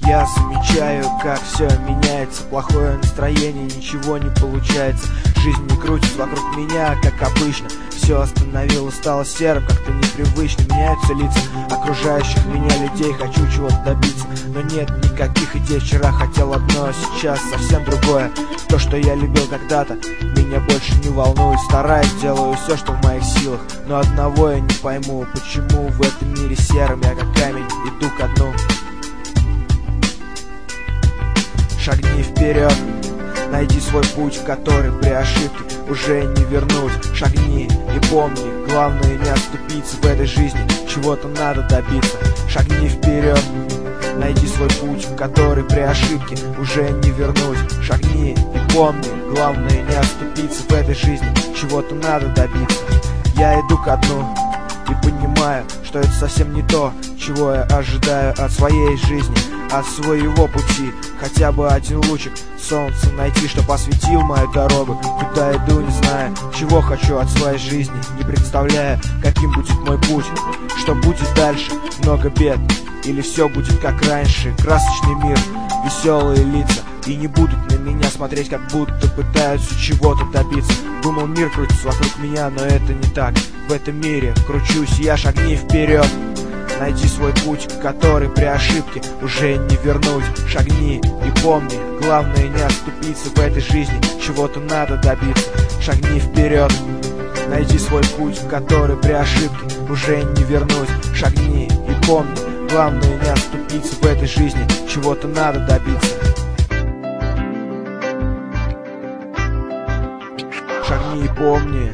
Я замечаю, как все меняется. Плохое настроение, ничего не получается. Жизнь не крутится вокруг меня, как обычно. Все остановилось, стало серым, как-то непривычно. Меняются лица окружающих меня людей. Хочу чего-то добиться, но нет никаких идей. Вчера хотел одно, а сейчас совсем другое. То, что я любил когда-то, меня больше не волнует. Стараюсь, делаю все, что в моих силах, но одного я не пойму: почему в этом мире серым я как камень иду ко дну. Шагни вперед, найди свой путь, который при ошибке уже не вернуть. Шагни и помни, главное не оступиться в этой жизни, чего-то надо добиться. Шагни вперед, найди свой путь, который при ошибке уже не вернуть. Шагни и помни, главное не оступиться в этой жизни, чего-то надо добиться. Я иду ко дну и понимаю, что это совсем не то, чего я ожидаю от своей жизни, от своего пути. Хотя бы один лучик солнца найти, чтоб осветил мою дорогу. Куда иду, не знаю, чего хочу от своей жизни, не представляя, каким будет мой путь. Что будет дальше? Много бед или все будет как раньше? Красочный мир, веселые лица, и не будут на меня смотреть, как будто пытаются чего-то добиться. Думал, мир крутится вокруг меня, но это не так. В этом мире кручусь я. Шагни вперед, найди свой путь, который при ошибке уже не вернуть. Шагни и помни, главное не оступиться в этой жизни, чего-то надо добиться. Шагни вперед, найди свой путь, который при ошибке уже не вернуть. Шагни и помни, главное не оступиться в этой жизни, чего-то надо добиться. Шагни и помни.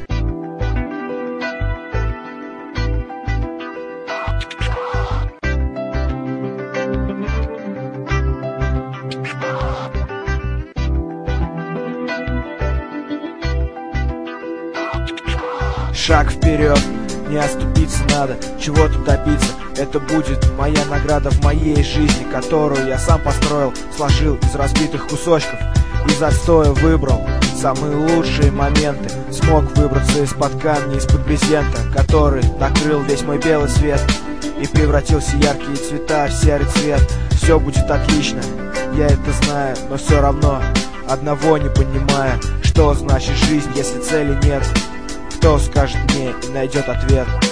Шаг вперед, не оступиться надо, чего-то добиться. Это будет моя награда в моей жизни, которую я сам построил, сложил из разбитых кусочков, из отстоя выбрал самые лучшие моменты. Смог выбраться из-под камня, из-под брезента, который накрыл весь мой белый свет и превратился яркие цвета в серый цвет. Все будет отлично, я это знаю, но все равно одного не понимаю: что значит жизнь, если цели нет? Кто скажет мне и найдет ответ?